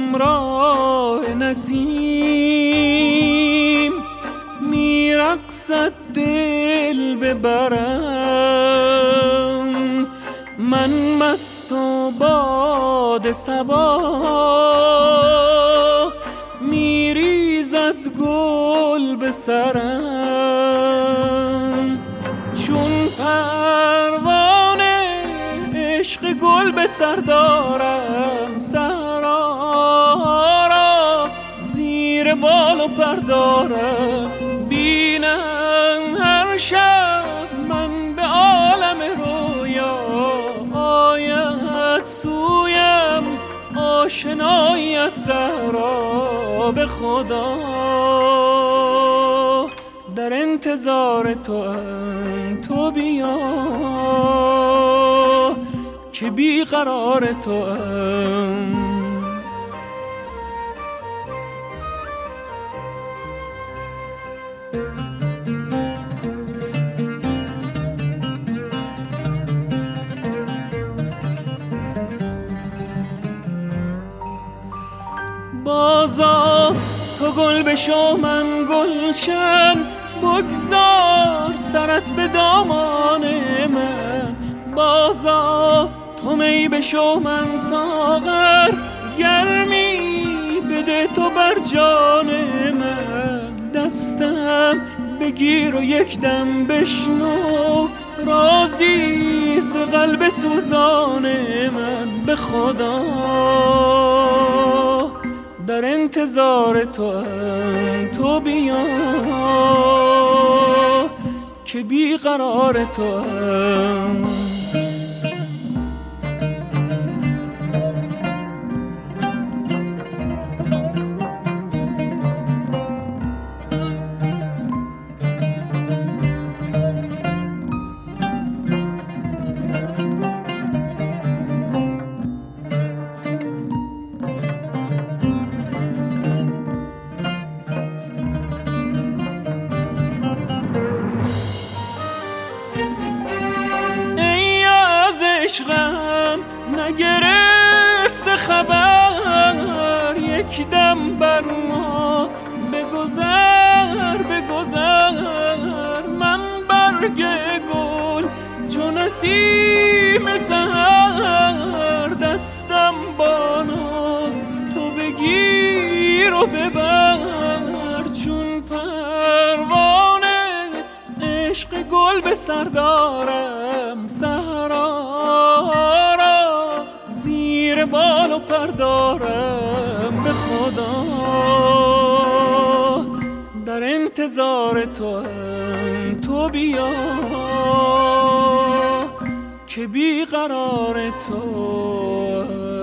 همراه نسیم میرقصد دل ببرم، من مست و باد صبا میریزد گل به سرم، چون پروانه عشق گل به سر دارم، صحرا را زیر بال و پر دارم، بینم هر شب من به عالم رویا آید سویم آشنایی از صحرا. به خدا در انتظار توام، تو بیا که بیقرار توام. بازا تو گل بشو من گلشن، بگذار سرت به دامان من، بازا تو می بشو من ساغر، گرمی بده تو بر جان من، دستم بگیر و یک دم بشنو رازی ز قلب سوزان من. به خدا در انتظار توام، تو بیا که بیقرار توام. عشقم نگرفت خبر، یک دم بر ما بگذر بگذر، من برگ گل چون نسیم سحر، دستم با ناز تو بگیر و ببر، چون پروانه عشق گل به سر دارم، صحرا را زیر بال و پر دارم. به خدا در انتظار توام، تو بیا که بیقرار تو.